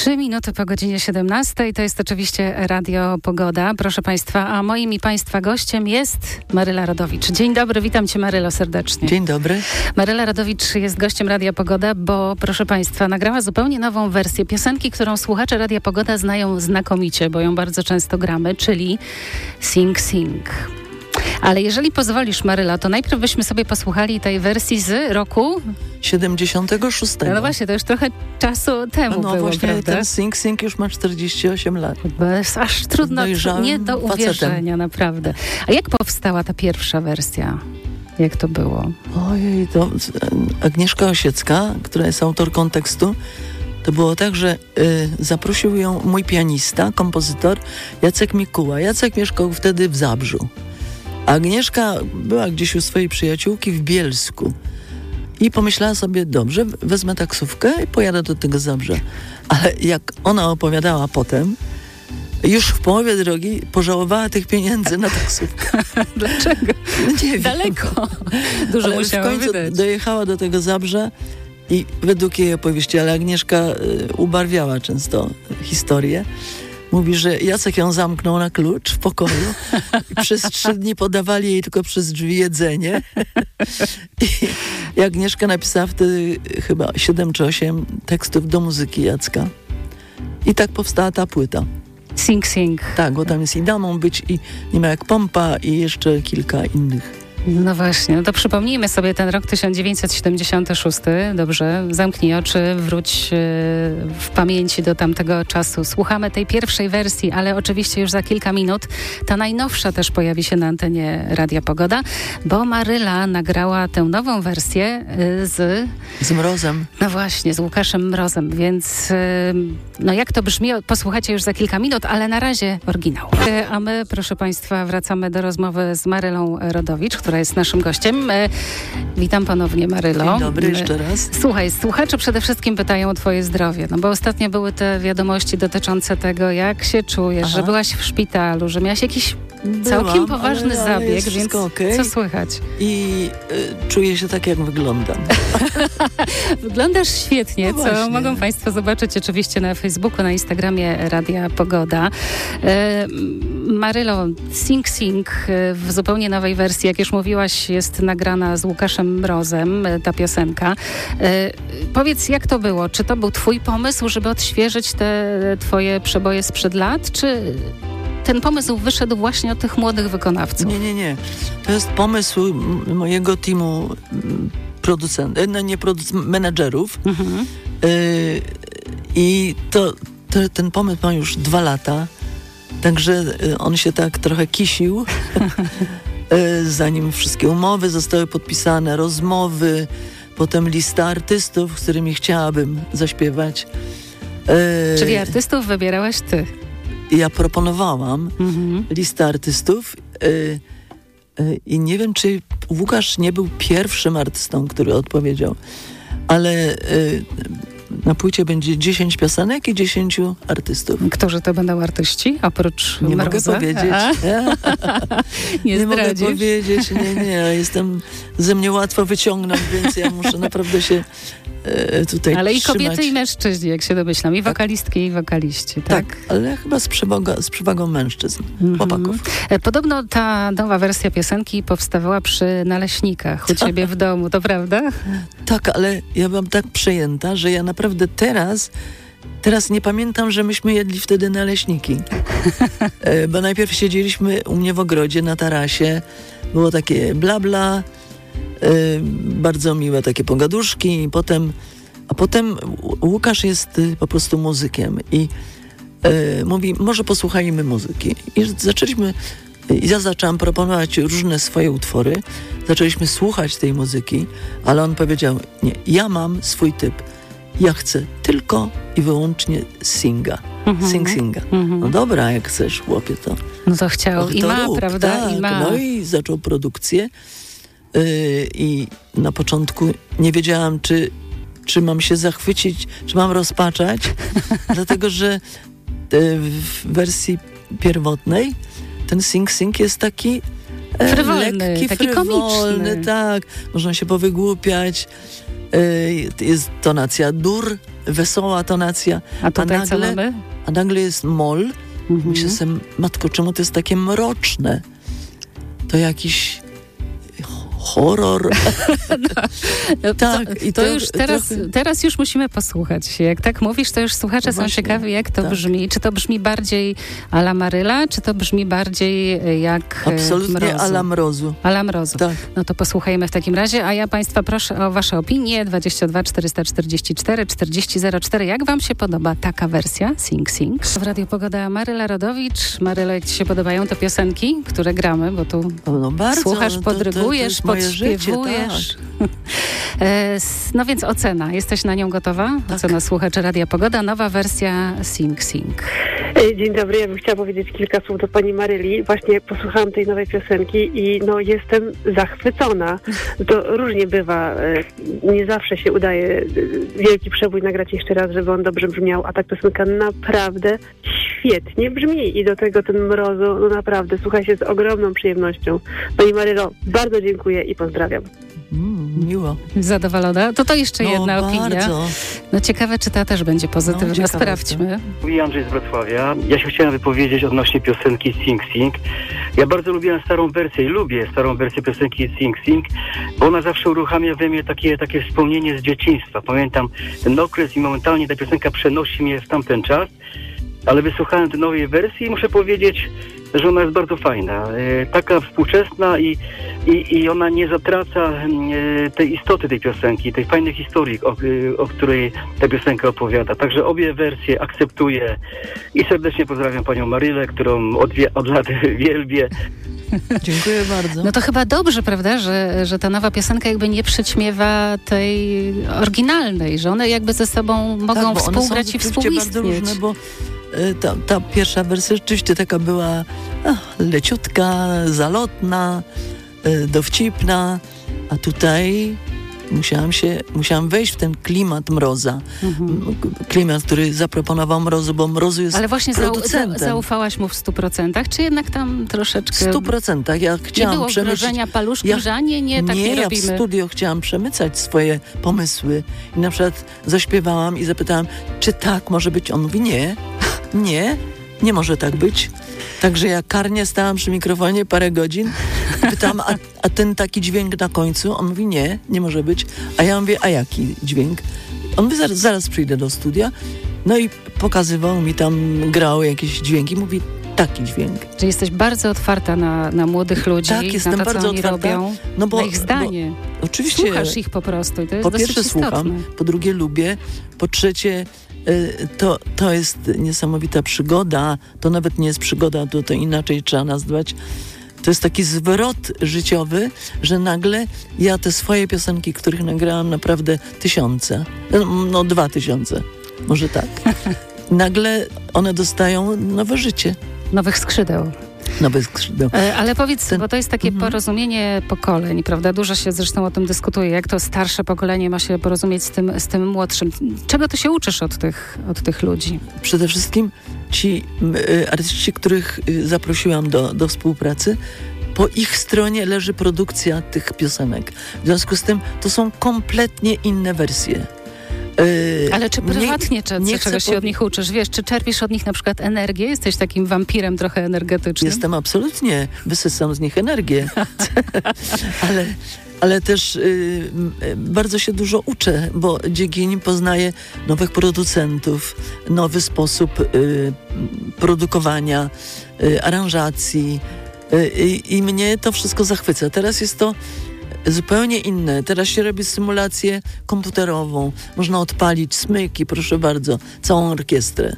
3 minuty po godzinie 17. To jest oczywiście Radio Pogoda, proszę Państwa. A moim i Państwa gościem jest Maryla Rodowicz. Dzień dobry, witam Cię, Marylo, serdecznie. Dzień dobry. Maryla Rodowicz jest gościem Radia Pogoda, bo proszę Państwa, nagrała zupełnie nową wersję piosenki, którą słuchacze Radia Pogoda znają znakomicie, bo ją bardzo często gramy, czyli Sing Sing. Ale jeżeli pozwolisz, Maryla, to najpierw byśmy sobie posłuchali tej wersji z roku 76. No właśnie, to już trochę czasu temu było, właśnie, prawda? ten Sing Sing już ma 48 lat. Jest aż trudno, nie do uwierzenia, facetem. Naprawdę. A jak powstała ta pierwsza wersja? Jak to było? Ojej, to Agnieszka Osiecka, która jest autorką tekstu, to było tak, że zaprosił ją mój pianista, kompozytor Jacek Mikuła. Jacek mieszkał wtedy w Zabrzu. Agnieszka była gdzieś u swojej przyjaciółki w Bielsku i pomyślała sobie, dobrze, wezmę taksówkę i pojadę do tego Zabrza. Ale jak ona opowiadała potem, już w połowie drogi pożałowała tych pieniędzy na taksówkę. Dlaczego? Nie wiem. Daleko. Dużo ale musiała w końcu wydać. Dojechała do tego Zabrza i według jej opowieści, ale Agnieszka ubarwiała często historię. Mówi, że Jacek ją zamknął na klucz w pokoju i przez 3 dni podawali jej tylko przez drzwi jedzenie. I Agnieszka napisała wtedy chyba 7 czy 8 tekstów do muzyki Jacka. I tak powstała ta płyta. Sing Sing. Tak, bo tam jest i Damą być, i Nie ma jak pompa, i jeszcze kilka innych. No właśnie, no to przypomnijmy sobie ten rok 1976. Dobrze, zamknij oczy, wróć w pamięci do tamtego czasu. Słuchamy tej pierwszej wersji, ale oczywiście już za kilka minut ta najnowsza też pojawi się na antenie Radia Pogoda, bo Maryla nagrała tę nową wersję z Mrozem. No właśnie, z Łukaszem Mrozem, więc no jak to brzmi, posłuchacie już za kilka minut, ale na razie oryginał. A my, proszę Państwa, wracamy do rozmowy z Marylą Rodowicz, która jest naszym gościem. Witam ponownie, Marylo. Dzień dobry, jeszcze raz. Słuchaj, słuchacze przede wszystkim pytają o twoje zdrowie, no bo ostatnio były te wiadomości dotyczące tego, jak się czujesz, że byłaś w szpitalu, że miałaś jakiś całkiem poważny zabieg, więc okay. Co słychać? I czuję się tak, jak wyglądam. Wyglądasz świetnie, no co mogą Państwo zobaczyć oczywiście na Facebooku, na Instagramie Radia Pogoda. Marylo, Sing Sing w zupełnie nowej wersji, jak już mówiłaś, jest nagrana z Łukaszem Mrozem, ta piosenka. Powiedz, jak to było? Czy to był twój pomysł, żeby odświeżyć te twoje przeboje sprzed lat, czy ten pomysł wyszedł właśnie od tych młodych wykonawców? Nie. To jest pomysł mojego teamu menedżerów. Mhm. I ten pomysł ma już 2 lata, także on się tak trochę kisił, zanim wszystkie umowy zostały podpisane, rozmowy, potem lista artystów, z którymi chciałabym zaśpiewać. Czyli artystów wybierałaś ty? Ja proponowałam listę artystów i nie wiem, czy Łukasz nie był pierwszym artystą, który odpowiedział, ale na płycie będzie 10 piosenek i 10 artystów. Którzy to będą artyści, oprócz Nie Mroza? Mogę powiedzieć. Nie mogę powiedzieć, nie. Jestem, ze mnie łatwo wyciągnąć, więc ja muszę naprawdę się tutaj ale i trzymać. kobiety, i mężczyźni, jak się domyślam. I wokalistki, i wokaliści. Tak, ale chyba z przewagą mężczyzn, chłopaków. Podobno ta nowa wersja piosenki powstawała przy naleśnikach u ciebie w domu, to prawda? Tak, ale ja byłam tak przejęta, że ja naprawdę teraz nie pamiętam, że myśmy jedli wtedy naleśniki. Bo najpierw siedzieliśmy u mnie w ogrodzie na tarasie, było takie bla bla, bardzo miłe takie pogaduszki, a potem Łukasz jest po prostu muzykiem i mówi, może posłuchajmy muzyki. I ja zaczęłam proponować różne swoje utwory, zaczęliśmy słuchać tej muzyki, ale on powiedział, nie, ja mam swój typ. Ja chcę tylko i wyłącznie singa. Singa. No dobra, jak chcesz, chłopie, to... No to chciał i ma, rób, prawda? Tak, I ma. No i zaczął produkcję i na początku nie wiedziałam, czy mam się zachwycić, czy mam rozpaczać, dlatego, że w wersji pierwotnej ten Sing Sing jest taki frywolny, lekki, taki frywolny, komiczny. Tak, można się powygłupiać. Jest tonacja dur, wesoła tonacja. A tutaj co mamy? A nagle jest mol. Myślę sobie, matko, czemu to jest takie mroczne? To jakiś horror. Tak, to już teraz już musimy posłuchać. Jak tak mówisz, to już słuchacze są ciekawi, jak to brzmi. Czy to brzmi bardziej a la Maryla, czy to brzmi bardziej jak Absolutnie Mrozu? a la Mrozu. A la Mrozu. Tak. No to posłuchajmy w takim razie, a ja Państwa proszę o Wasze opinie. 22 444 4004. Jak Wam się podoba taka wersja Sing Sing? W Radiu Pogoda Maryla Rodowicz. Maryla, jak Ci się podobają te piosenki, które gramy? Bo tu bardzo, słuchasz, podrygujesz, podśpiewujesz. Tak. No więc ocena. Jesteś na nią gotowa? Tak. Ocena słuchaczy Radia Pogoda. Nowa wersja Sing Sing. Dzień dobry, ja bym chciała powiedzieć kilka słów do pani Maryli. Właśnie posłuchałam tej nowej piosenki i jestem zachwycona. To różnie bywa. Nie zawsze się udaje wielki przebój nagrać jeszcze raz, żeby on dobrze brzmiał, a ta piosenka naprawdę świetnie brzmi i do tego ten Mrozu, naprawdę słucha się z ogromną przyjemnością. Pani Marylo, bardzo dziękuję i pozdrawiam. Miło. Zadowolona? To jeszcze jedna opinia. Bardzo. No ciekawe, czy ta też będzie pozytywna. Sprawdźmy. Mówi Andrzej z Wrocławia. Ja się chciałem wypowiedzieć odnośnie piosenki Sing Sing. Ja bardzo lubię starą wersję i lubię starą wersję piosenki Sing Sing, bo ona zawsze uruchamia we mnie takie wspomnienie z dzieciństwa. Pamiętam ten okres i momentalnie ta piosenka przenosi mnie w tamten czas, ale wysłuchałem tej nowej wersji i muszę powiedzieć, że ona jest bardzo fajna. Taka współczesna i ona nie zatraca tej istoty tej piosenki, tej fajnej historii, o której ta piosenka opowiada. Także obie wersje akceptuję i serdecznie pozdrawiam panią Marylę, którą od lat wielbię. Dziękuję bardzo. No to chyba dobrze, prawda, że ta nowa piosenka jakby nie przyćmiewa tej oryginalnej, że one jakby ze sobą mogą współgrać i współistnieć. Bardzo różne, bo ta pierwsza wersja rzeczywiście taka była leciutka, zalotna, dowcipna, a tutaj musiałam wejść w ten klimat Mroza. Klimat, który zaproponował Mrozu, bo Mrozu jest producentem. Zaufałaś mu w 100%, czy jednak tam troszeczkę... W 100%. Ja chciałam nie było wrażenia paluszki, że nie robimy. Ja w studio chciałam przemycać swoje pomysły i na przykład zaśpiewałam i zapytałam, czy tak może być? On mówi, nie może tak być. Także ja karnie stałam przy mikrofonie parę godzin. Pytam, a ten taki dźwięk na końcu? On mówi, nie może być. A ja mówię, a jaki dźwięk? On mówi, zaraz przyjdę do studia. No i pokazywał mi tam, grał jakieś dźwięki. Mówi, taki dźwięk. Czyli jesteś bardzo otwarta na młodych ludzi, tak, jestem na to, bardzo co oni otwarta, robią, na ich zdanie. Oczywiście. Słuchasz ich po prostu i to jest po dosyć pierwsze istotne. Słucham, po drugie lubię, po trzecie to jest niesamowita przygoda. To nawet nie jest przygoda, to inaczej trzeba nazwać. To jest taki zwrot życiowy, że nagle ja te swoje piosenki, których nagrałam naprawdę 1000, 2000, może tak. Nagle one dostają nowe życie. Nowych skrzydeł. Ale powiedz, bo to jest takie porozumienie pokoleń, prawda? Dużo się zresztą o tym dyskutuje, jak to starsze pokolenie ma się porozumieć z tym młodszym. Czego ty się uczysz od tych ludzi? Przede wszystkim ci artyści, których zaprosiłam do współpracy, po ich stronie leży produkcja tych piosenek. W związku z tym to są kompletnie inne wersje. Ale czy prywatnie czegoś się od nich uczysz? Wiesz, czy czerpisz od nich na przykład energię? Jesteś takim wampirem trochę energetycznym? Jestem absolutnie, wysysam z nich energię. ale też bardzo się dużo uczę, bo dzięki nim poznaję nowych producentów, nowy sposób produkowania, aranżacji i mnie to wszystko zachwyca. Teraz jest to zupełnie inne. Teraz się robi symulację komputerową. Można odpalić smyki, proszę bardzo, całą orkiestrę.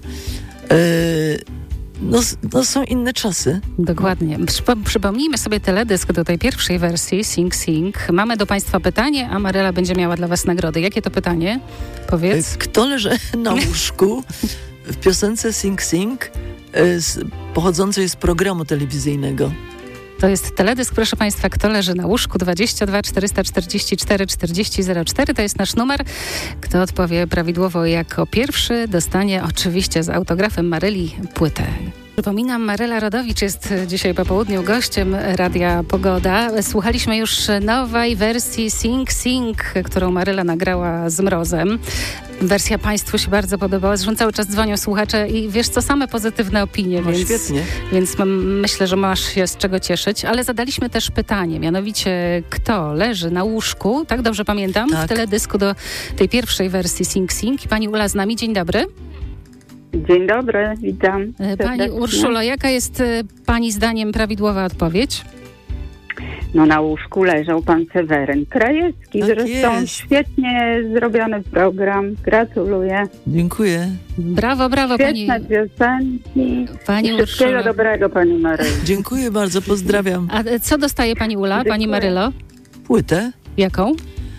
Są inne czasy. Dokładnie. Przypomnijmy sobie teledysk do tej pierwszej wersji, Sing Sing. Mamy do Państwa pytanie, a Maryla będzie miała dla Was nagrody. Jakie to pytanie? Powiedz. Kto leży na łóżku w piosence Sing Sing pochodzącej z programu telewizyjnego? To jest teledysk, proszę Państwa, kto leży na łóżku, 22 444 4004, to jest nasz numer. Kto odpowie prawidłowo jako pierwszy, dostanie oczywiście z autografem Maryli płytę. Przypominam, Maryla Rodowicz jest dzisiaj po południu gościem Radia Pogoda. Słuchaliśmy już nowej wersji Sing Sing, którą Maryla nagrała z Mrozem. Wersja Państwu się bardzo podobała. Zresztą cały czas dzwonią słuchacze i wiesz co, same pozytywne opinie. No więc, świetnie. Więc myślę, że masz się z czego cieszyć. Ale zadaliśmy też pytanie, mianowicie kto leży na łóżku, tak dobrze pamiętam, Tak. w teledysku do tej pierwszej wersji Sing Sing. I pani Ula z nami. Dzień dobry. Dzień dobry, witam. Pani serdecznie. Urszulo, jaka jest pani zdaniem prawidłowa odpowiedź? No na łóżku leżał pan Seweryn Krajewski. Tak Zresztą jest. świetnie zrobiony program. Gratuluję. Dziękuję. Brawo, brawo Świetne pani piosenki. Pani I wszystkiego Urszulo. dobrego, pani Maryli. Dziękuję bardzo, pozdrawiam. A co dostaje pani Ula, pani Dziękuję. Marylo? Płytę Jaką?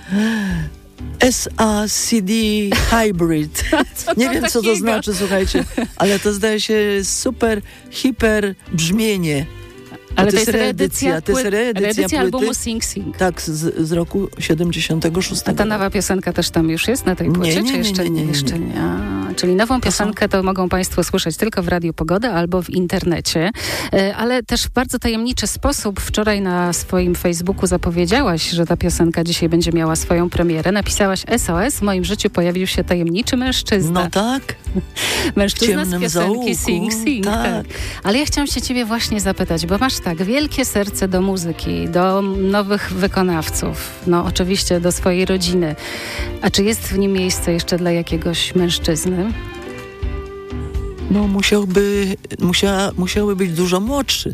SACD Hybrid. Nie wiem, co to takiego? znaczy, słuchajcie, ale to zdaje się super, hiper brzmienie. Ale to jest reedycja, to jest reedycja płyty. albumu Sing Sing. Tak, z roku 76. A ta nowa piosenka też tam już jest na tej płycie? Nie, czy nie, jeszcze nie. Jeszcze nie. Czyli nową piosenkę to mogą państwo słyszeć tylko w Radiu Pogoda albo w internecie. Ale też w bardzo tajemniczy sposób wczoraj na swoim Facebooku zapowiedziałaś, że ta piosenka dzisiaj będzie miała swoją premierę. Napisałaś SOS, w moim życiu pojawił się tajemniczy mężczyzna. No tak, Mężczyzna z ciemnym piosenki zaułku, Sing Sing. tak. Ale ja chciałam się ciebie właśnie zapytać, bo masz tak wielkie serce do muzyki, do nowych wykonawców, no oczywiście do swojej rodziny. A czy jest w nim miejsce jeszcze dla jakiegoś mężczyzny? no musiałby być dużo młodszy.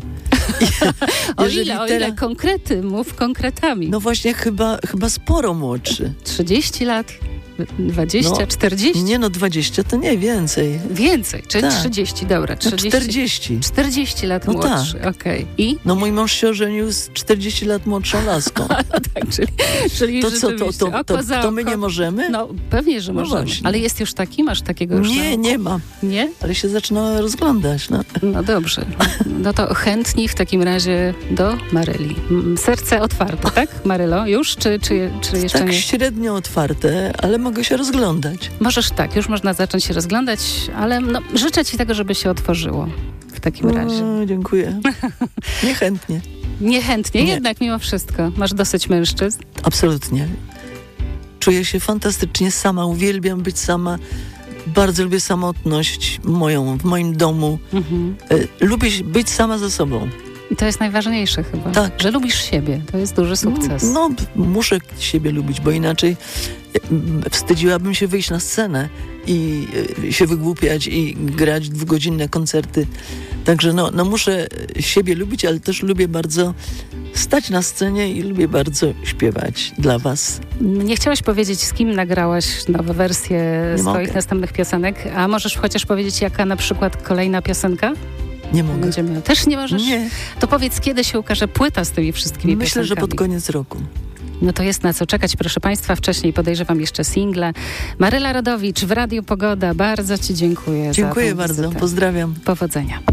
O Jeżeli ile teraz- konkrety? Mów konkretami. No właśnie chyba sporo młodszy. 30 lat? 20? No, 40? Nie no, 20 to nie więcej. Więcej, czyli Tak. 30, dobra. No 40. 40 lat No młodszy, okej. I? No mój mąż się ożenił z 40 lat młodszą laską. Tak, czyli To co, rzeczywiście oko za to my oko. nie możemy? No pewnie, że No możemy. właśnie. Ale jest już taki? Masz takiego już? Nie mam. Nie? Ale się zaczyna rozglądać. No. No dobrze. No to chętni w takim razie do Maryli. Serce otwarte, tak, Marylo? Już? Czy jeszcze Tak nie? średnio otwarte, ale mogę się rozglądać. Możesz tak, już można zacząć się rozglądać, ale no, życzę ci tego, żeby się otworzyło w takim razie. O, dziękuję. Niechętnie. Niechętnie, Nie. jednak mimo wszystko. Masz dosyć mężczyzn? Absolutnie. Czuję się fantastycznie sama, uwielbiam być sama. Bardzo lubię samotność moją, w moim domu. Mhm. Lubię być sama ze sobą. I to jest najważniejsze chyba, Tak. że lubisz siebie. To jest duży sukces. No, muszę siebie lubić, bo inaczej wstydziłabym się wyjść na scenę i się wygłupiać i grać 2-godzinne koncerty. Także no muszę siebie lubić, ale też lubię bardzo stać na scenie i lubię bardzo śpiewać dla was. Nie chciałaś powiedzieć, z kim nagrałaś nowe wersje Nie swoich mogę. następnych piosenek, a możesz chociaż powiedzieć, jaka na przykład kolejna piosenka Nie mogę. będzie miała? Też nie możesz? Nie. To powiedz, kiedy się ukaże płyta z tymi wszystkimi Myślę, że piosenkami? pod koniec roku. No to jest na co czekać, proszę Państwa. Wcześniej podejrzewam jeszcze single. Maryla Rodowicz w Radiu Pogoda. Bardzo Ci dziękuję za Dziękuję tę bardzo. wizytę. Pozdrawiam. Powodzenia.